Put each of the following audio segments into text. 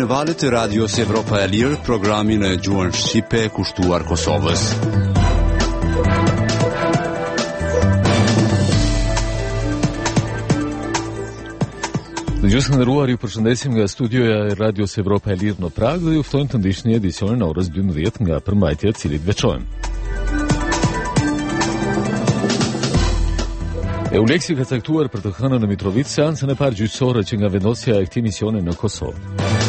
në valët e Radios Evropa e Lirë, programin e gjuhën shqipe kushtuar Kosovës. Dëgjues të nderuar, ju përshëndesim nga studioja e Radios Evropa e Lirë në Prag dhe ju ftojmë të ndiqni edicionin e orës 12 nga përmbajtja e cilit veçojmë. EULEX-i ka caktuar për të hënën në Mitrovica seancën e parë gjyqësore që nga vendosja e këtij misioni në Kosovë.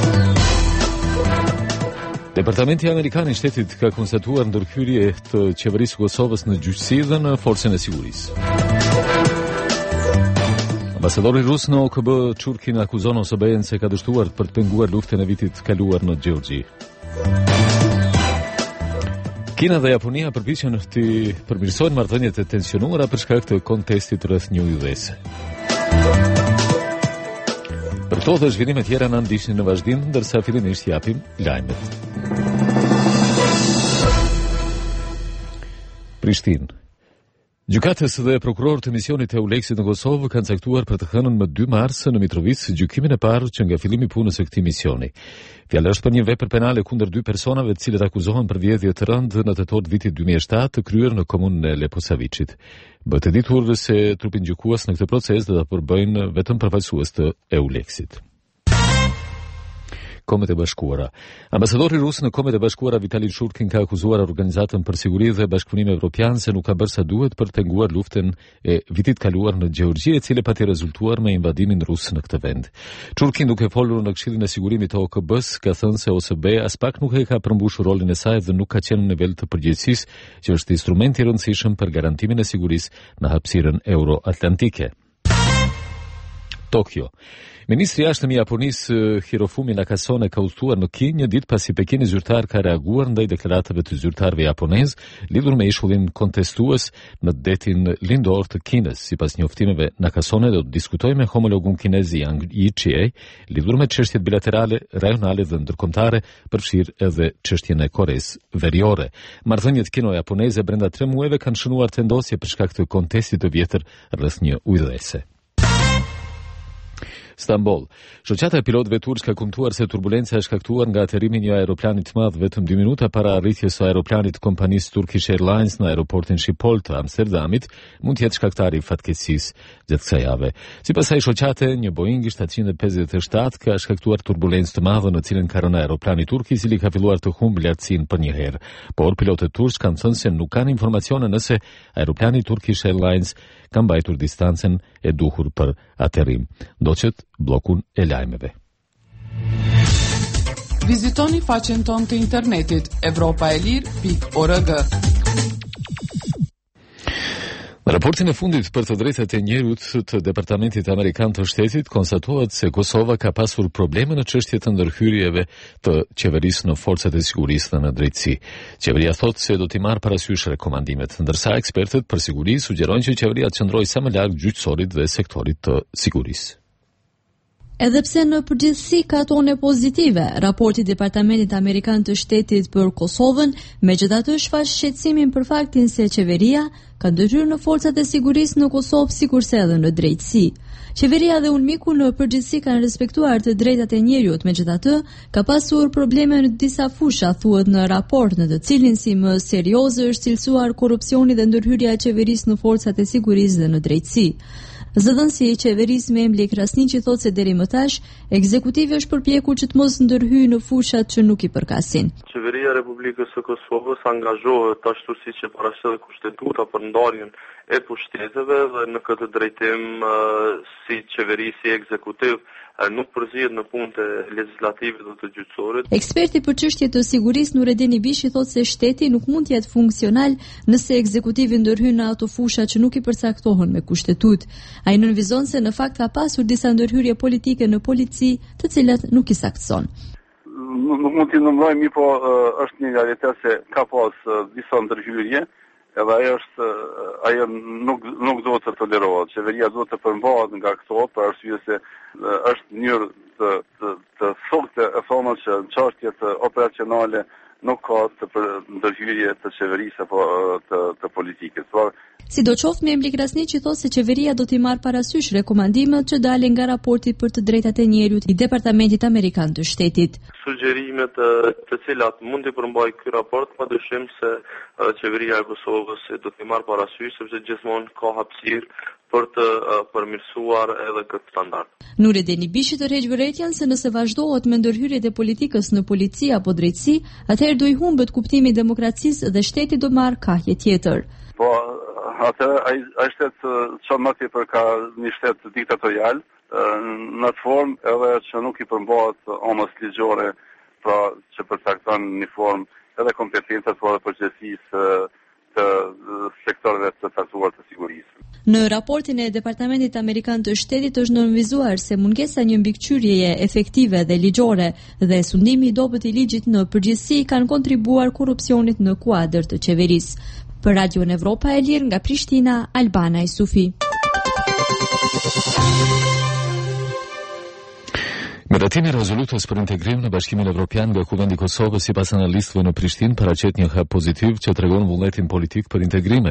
Departamenti Amerikan i Shtetit ka konstatuar ndërhyrje të qeverisë së Kosovës në gjyqësi dhe në forcën e sigurisë. Ambasadori rus në OKB Çurkin akuzon OSBE-n se ka dështuar për të penguar luftën e vitit kaluar në Gjeorgji. Kina dhe Japonia përpiqen të përmirësojnë marrëdhëniet e tensionuara për shkak të kontestit rreth një ujëdhese. Për këto dhe zhvillime tjera na ndiqni në vazhdim, ndërsa fillimisht japim lajmet. Prishtinë. Gjykatës dhe prokurorët e misionit e EULEX-it në Kosovë kanë caktuar për të hënën më 2 mars në Mitrovica gjykimin e parë që nga fillimi i punës së këtij misioni. Fjala është për një vepër penale kundër 2 personave të cilët akuzohen për vjedhje të rëndë në tetor të vitit 2007 të kryer në komunën e Leposavicit. Bëhet e ditur se trupin gjykues në këtë proces do ta përbëjnë vetëm përfaqësues të EULEX-it. Kombet e Bashkuara. Ambasadori rus në Kombet e Bashkuara Vitali Çurkin ka akuzuar Organizatën për Siguri dhe Bashkëpunim Evropian se nuk ka bërë sa duhet për të penguar luftën e vitit kaluar në Gjeorgji, e cila pati rezultuar me invadimin rus në këtë vend. Çurkin, duke folur në Këshillin e Sigurimit të OKB-s, ka thënë se OSBE as pak nuk e ka përmbushur rolin e saj dhe nuk ka qenë në nivel të përgjegjësisë, që është instrument i rëndësishëm për garantimin e sigurisë në hapësirën euro-atlantike. Tokyo. Ministri i jashtëm i Japonisë Hirofumi Nakasone ka udhëtuar në Kinë një ditë pasi Pekini zyrtar ka reaguar ndaj deklaratave të zyrtarëve japonez lidhur me ishullin kontestues në detin lindor të Kinës. Sipas njoftimeve, Nakasone do të diskutojë me homologun kinez Yang Jiechi lidhur me çështjet bilaterale, rajonale dhe ndërkombëtare, përfshirë edhe çështjen e Koresë Veriore. Marrëdhëniet kino-japoneze brenda 3 muajve kanë shënuar vendosje për shkak të kontestit të vjetër rreth një ujëdhese. Stamboll. Shoqata e pilotëve turq ka kumtuar se turbulenca është shkaktuar nga aterrimi i një aeroplani të madh vetëm 2 minuta para arritjes së aeroplanit të kompanisë Turkish Airlines në aeroportin Schiphol të Amsterdamit, mund të jetë shkaktari i fatkeqësisë gjatë kësaj jave. Sipas asaj shoqate, një Boeing 757 ka shkaktuar turbulencë të madhe në cilën ka rënë aeroplani turk, i cili ka filluar të humbë lartësinë për një herë. Por pilotët turq kanë thënë se nuk kanë informacione nëse aeroplani Turkish Airlines ka mbajtur distancën e duhur për aterrim. Ndoqet bllokun e lajmeve. Vizitoni faqen tonë të internetit evropaelir.org. Në raportin e fundit për të drejtat e njerëzit të Departamentit Amerikan të Shtetit konstatohet se Kosova ka pasur probleme në çështje të ndërhyrjeve të qeverisë në forcat e sigurisë dhe në drejtësi. Qeveria thotë se do t'i marrë parasysh rekomandimet, ndërsa ekspertët për siguri sugjerojnë që qeveria të qëndrojë sa më larg gjyqësorit dhe sektorit të sigurisë. Edhe pse në përgjithësi ka tone pozitive, raporti Departamentit Amerikan të Shtetit për Kosovën megjithatë shfaq shqetësimin për faktin se qeveria ka ndërhyrë në forcat e sigurisë në Kosovë sikurse edhe në drejtësi. Qeveria dhe UNMIK-u në përgjithësi kanë respektuar të drejtat e njerëzit, megjithatë ka pasur probleme në disa fusha, thuhet në raport, në të cilin si më serioze është cilësuar korrupsioni dhe ndërhyrja e qeverisë në forcat e sigurisë dhe në drejtësi. Zëdhënësi i qeverisë me emblem Krasniqi thotë se deri më tash ekzekutivi është përpjekur që të mos ndërhyjë në fushat që nuk i përkasin. Qeveria e Republikës së Kosovës angazhohet ashtu siç e parashtet kushtetuta për ndarjen e pushteteve dhe në këtë drejtim si qeveri, si ekzekutiv nuk përzihet në punët e legjislative dhe të gjyqësorit. Eksperti për çështje të sigurisë Nureddin Ibishi thotë se shteti nuk mund të jetë funksional nëse ekzekutivi ndërhyn në ato fusha që nuk i përcaktohen me kushtetut. Ai nënvizon se në fakt ka pasur disa ndërhyrje politike në polici, të cilat nuk i saktëson. Nuk mund t'i numërojmë, po është një realitet se ka pas disa ndërhyrje, edhe ajo nuk duhet të tolerohet. Qeveria duhet të përmbahet nga këto për arsye se është mënyrë të thokë e thonë që në çështjet operacionale nuk ka ndërhyrje të qeverisë apo të politikës. Por sidoqoftë membri Krasniqi thotë se qeveria do t'i marrë parasysh rekomandimet që dalin nga raporti për të drejtat e njerëzit i Departamentit Amerikan të Shtetit. Sugjerimet të cilat mund të përmbajë ky raport, padyshim se qeveria e Kosovës do t'i marrë parasysh sepse gjithmonë ka hapësirë për të përmirësuar edhe këtë standard. Nuri Denibishi tërheq vërejtjen se nëse vazhdohet me ndërhyrjet e politikës në polici apo drejtësi, atëherë do i humbet kuptimi i demokracisë dhe shteti do marrë kahje tjetër. Po, atë ai shtet çon më tepër ka një shtet diktatorial në atë formë edhe që nuk i përmbahet omës ligjore, pra që përcakton në formë edhe kompetencat por edhe përgjegjësisë të sektorëve të caktuar të sigurisë. Në raportin e Departamentit Amerikan të Shtetit është nënvizuar se mungesa një mbikëqyrjeje efektive dhe ligjore dhe sundimi i dobët i ligjit në përgjithësi kanë kontribuar korrupsionit në kuadër të qeverisë. Për Radion Evropa e Lirë nga Prishtina, Albana Isufi. Miratimi i rezolutës për integrim në Bashkimin Evropian nga Kuvendi i Kosovës sipas analistëve në Prishtinë paraqet një hap pozitiv që tregon vullnetin politik për integrime.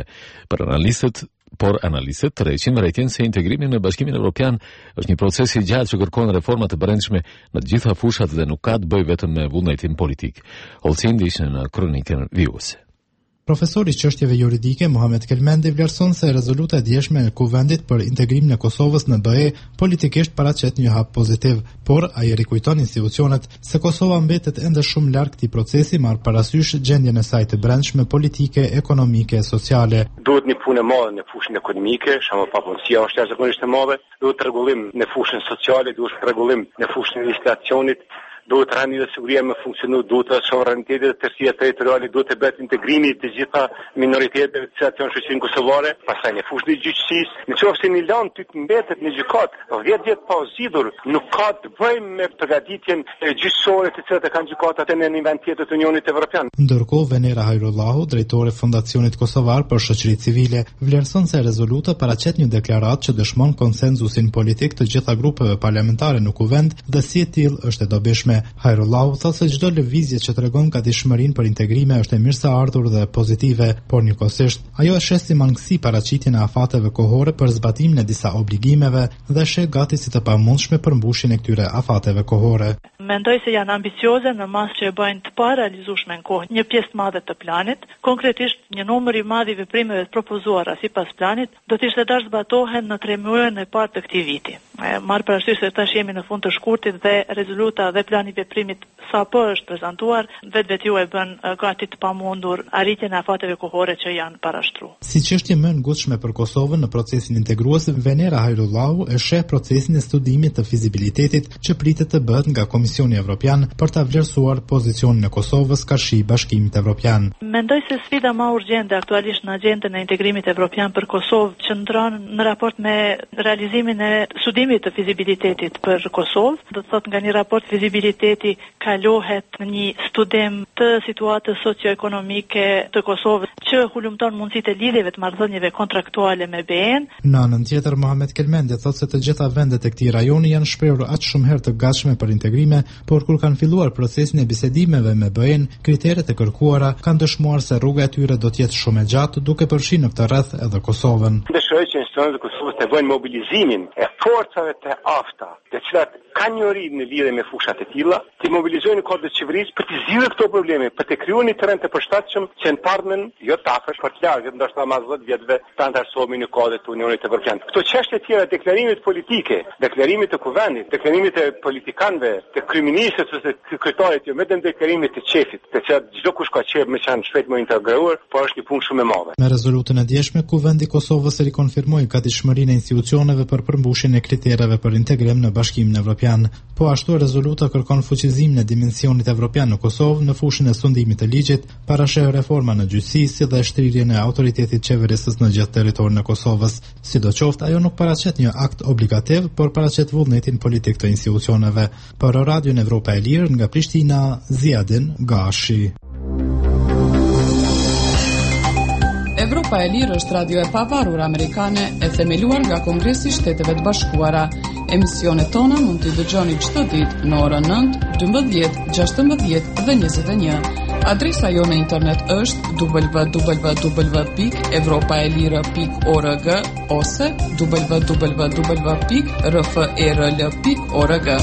Por analistët tërheqin vërejtjen se integrimi në Bashkimin Evropian është një proces i gjatë që kërkon reforma të brendshme në të gjitha fushat dhe nuk ka të bëjë vetëm me vullnetin politik. Olcindi ishte në kronikën vijuese. Profesori i çështjeve juridike Muhamet Kelmendi vlerëson se rezoluta e djeshme e Kuvendit për integrimin e Kosovës në BE politikisht paraqet një hap pozitiv, por ai rikujton institucionet se Kosova mbetet ende shumë larg këtij procesi marr parasysh gjendjen e saj të brendshme politike, ekonomike e sociale. Duhet një punë e madhe në fushën ekonomike, shamo papunësia është jashtëzakonisht e madhe, duhet rregullim në fushën sociale, duhet rregullim në fushën e legislacionit. Duhet renditje dhe siguria me funksionu, duhet sovraniteti dhe tërësia territoriale, duhet të bëhet integrimi të gjitha minoriteteve të cilat janë shoqërinë kosovare, pastaj në fushën e gjyqësisë. Nëse një land ty të mbetet në gjykat 10 vjet pa u zgjidhur, nuk ka të bëjë me përgatitjen e gjyqësore të cilat e kanë gjykatat në një vend tjetër të Unionit Evropian. Ndërkohë Venera Hajrullahu, drejtore e Fondacionit Kosovar për Shoqëri Civile, vlerëson se rezoluta paraqet një deklaratë që dëshmon konsenzusin politik të gjitha grupeve parlamentare në Kuvend dhe si e tillë është e dobishme. Hajrullahu thotë se çdo lëvizje që tregon gatishmërinë për integrime është e mirëseardhur dhe pozitive, por njëkohësisht ajo e sheh si mangësi paraqitjen e afateve kohore për zbatimin e disa obligimeve dhe sheh gati si të pamundshme për mbushjen e këtyre afateve kohore. Mendoj se janë ambicioze në masë që e bëjnë të parealizueshme në kohë një pjesë të madhe të planit. Konkretisht, një numër i madh i veprimeve të propozuara sipas planit do të ishte dash zbatohen në 3 muajin e parë të këtij viti. Marr parasysh se tash jemi në fund të shkurtit dhe rezoluta dhe plani i veprimit sapo është prezantuar, vetvetiu e bën gati të pamundur arritjen e afateve kohore që janë parashtruar. Si çështje më e ngutshme për Kosovën në procesin integrues, Venera Hajrullahu e sheh procesin e studimit të fizibilitetit që pritet të bëhet nga Komisioni Evropian për ta vlerësuar pozicionin e Kosovës karshi Bashkimit Evropian. Mendoj se sfida më urgjente aktualisht në agjendën e integrimit evropian për Kosovë qëndron në raport me realizimin e studimit të fizibilitetit për Kosovë. Do të thotë nga një raport fizibiliteti kalohet në një studim të situatës socio-ekonomike të Kosovës që hulumton mundësitë e lidhjeve të marrëdhënieve kontraktuale me BE-n. Në anën tjetër, Muhamet Kelmendi thotë se të gjitha vendet e këtij rajoni janë shprehur aq shumë herë të gatshme për integrime, por kur kanë filluar procesin e bisedimeve me BE-n, kriteret e kërkuara kanë dëshmuar se rruga e tyre do të jetë shumë e gjatë, duke përfshirë në këtë rreth edhe Kosovën. Dëshiroj që institucionet e Kosovës të bëjnë mobilizimin e forcave të afta, të cilat kanë një ori në lidhje me fushat e tilla, të mobilizojnë kodët e qeverisë për të zgjidhur këto probleme, për të krijuar një terren të përshtatshëm që në partën jo të afërsh, por të largët, ndoshta më 10 vjetëve të antarësohemi në kodët e Unionit Evropian. Këto çështje të tjera, deklarimit politike, deklarimit të Kuvendit, deklarimit të politikanëve, të kryeministrit ose të kryetarit, jo vetëm deklarimit të shefit, të cilat çdo kush ka qejf me çan shpejt më integruar, por është një punë shumë e madhe. Me rezolutën e djeshme, Kuvendi i Kosovës rikonfirmoi gatishmërinë e institucioneve për përmbushjen e kritereve për integrim në Bashkimin Evropian. Po ashtu rezoluta kërkon fuqizimin e dimensionit evropian në Kosovë në fushën e sundimit të ligjit, parasheh reforma në gjyqësi dhe shtrirjen e autoritetit qeverisës në gjithë territorin e Kosovës. Sidoqoftë, ajo nuk paraqet një akt obligativ, por paraqet vullnetin politik të institucioneve. Për Radion Evropa e Lirë nga Prishtina, Ziadin Gashi. Evropa e Lirë është radio e pavarur amerikane e themeluar nga Kongresi i Shteteve të Bashkuara. Emisionet tona mund t'i dëgjoni çdo ditë në orën 9, 12, 16 dhe 21. Adresa jonë në internet është www.evropaelire.org ose www.rferl.org.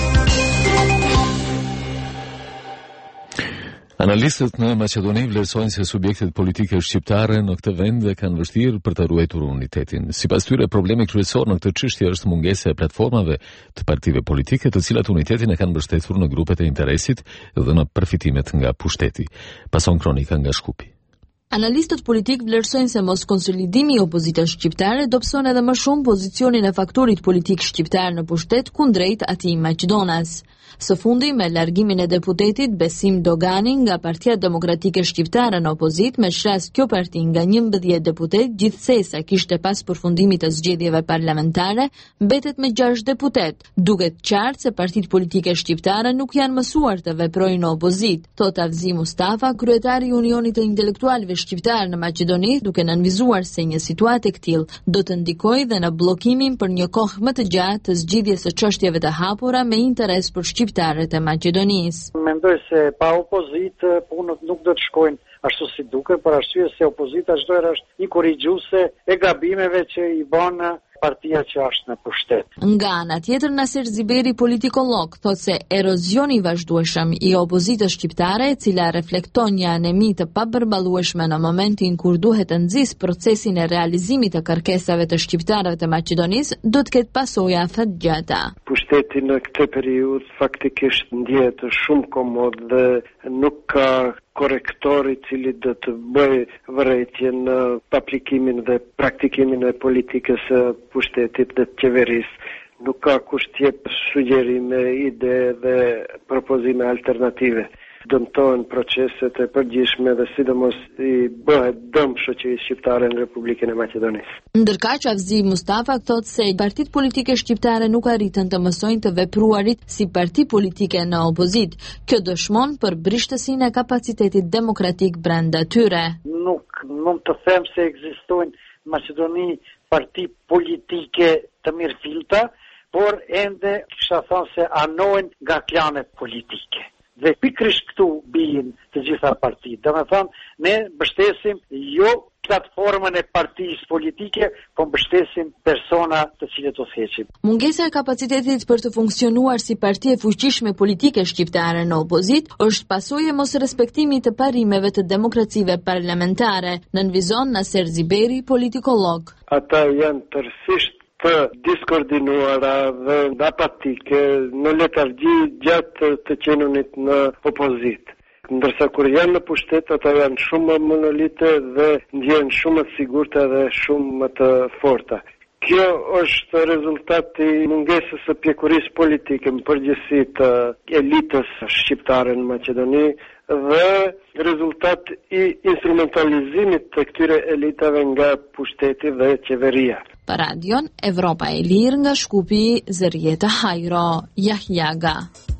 Analistët në Maqedoni vlerësojnë se subjektet politike shqiptare në këtë vend kanë vështirë për të ruajtur unitetin. Sipas tyre, problemi kryesor në këtë çështje është mungesa e platformave të partive politike, të cilat unitetin e kanë mbështetur në grupet e interesit dhe në përfitimet nga pushteti. Pason kronika nga Shkupi. Analistët politik vlerësojnë se mos konsolidimi i opozitës shqiptare dobëson edhe më shumë pozicionin e faktorit politik shqiptar në pushtet kundrejt atij maqedonas. Së fundi, me largimin e deputetit Besim Dogani nga Partia Demokratike Shqiptare në opozit, me shras kjo parti nga 11 deputet, gjithsesi kishte pas përfundimit të zgjedhjeve parlamentare, mbetet me 6 deputet. Duket qartë se partitë politike shqiptare nuk janë mësuar të veprojnë në opozit. Thot Avzi Mustafa, kryetari i Unionit të Intelektualëve Shqiptar në Maqedoni, duke nënvizuar se një situatë e tillë do të ndikojë dhe në bllokimin për një kohë më të gjatë të zgjidhjes së çështjeve të hapura me interes për shqiptarët e Maqedonisë. Mendoj se pa opozitë punët nuk do të shkojnë ashtu si duket, për arsye se opozita çdo herë është një korrigjuese e gabimeve që i bën partia që është në pushtet. Nga ana tjetër, Naser Ziberi, politikolog, thot se erozioni i vazhdueshëm i opozitës shqiptare, e cila reflekton një anemi të papërballueshme në momentin kur duhet të nxjisë procesin e realizimit të kërkesave të shqiptarëve të Maqedonisë, do të ketë pasoja fatgjata. Pushteti në këtë periudhë faktikisht ndjehet shumë komod dhe nuk ka korektor i cili do të bëj vërejtje në aplikimin dhe praktikimin e politikës së pushtetit dhe të qeverisë. Nuk ka kush të jep sugjerime, ide dhe propozime alternative. Dëmtojnë proceset e përgjithshme dhe sidomos i bëhet dëm shoqërisë shqiptare në Republikën e Maqedonisë. Ndërkaq Avzi Mustafa thot se partitë politike shqiptare nuk arritën të mësojnë të vepruarit si parti politike në opozit. Kjo dëshmon për brishtësinë e kapacitetit demokratik brenda tyre. Nuk mund të them se ekzistojnë në Maqedoni parti politike të mirëfillta, por ende kisha thënë se anojnë nga klanet politike. Dhe pikrisht këtu bijin të gjitha partitë. Domethënë, ne mbështesim jo platformën e partisë politike, po mbështesim persona të cilët u heqin. Mungesa e kapacitetit për të funksionuar si parti e fuqishme politike shqiptare në opozit është pasojë e mosrespektimit të parimeve të demokracive parlamentare, nënvizon Naser Ziberi, politikolog. Ata janë tërësisht të diskoordinuara dhe apatike në letargji gjatë të qenunit në opozit. Ndërsa kur janë në pushtet, ata janë shumë më monolite dhe ndjen shumë të sigurta dhe shumë më të forta. Kjo është rezultati i mungesës së pjekurisë politike në përgjithësi të elitës shqiptare në Maqedoni dhe rezultat i instrumentalizimit të këtyre elitave nga pushteti dhe qeveria. Për radion Evropa e Lirë nga Shkupi, Zërjeta Hajro, Jahjaga.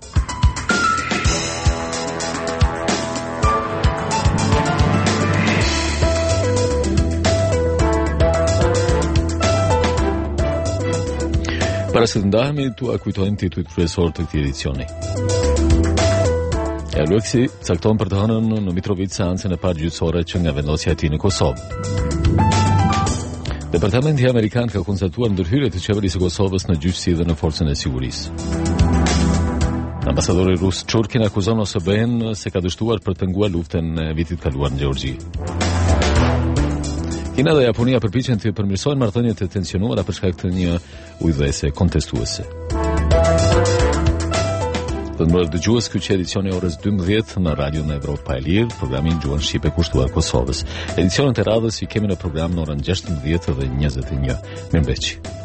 Para se të ndahemi, tu kujtojmë titujt kryesor të këtij edicioni. Luksi cakton për të hënën në Mitrovica seancën e parë gjyqësore që nga vendosja e tij në Kosovë. Departamenti Amerikan ka konstatuar ndërhyrje të qeverisë së Kosovës në gjyqësi dhe në forcën e sigurisë. Ambasadori rus Çurkin akuzon OSBE-n se ka dështuar për të nguar luftën e vitit kaluar në Gjeorgji. Kina dhe Japonia përpiqen të përmirësojnë marrëdhëniet e tensionuara për shkak të një ujëdhëse kontestuese. Të ndërë dëgjues, kjo që edicioni orës 12 në Radio në Evropa e Lirë, programin Gjuhën Shqipe kushtuar Kosovës. Edicionet e radhës i kemi në program në orën 16 dhe 21. Mirëmbëngjes.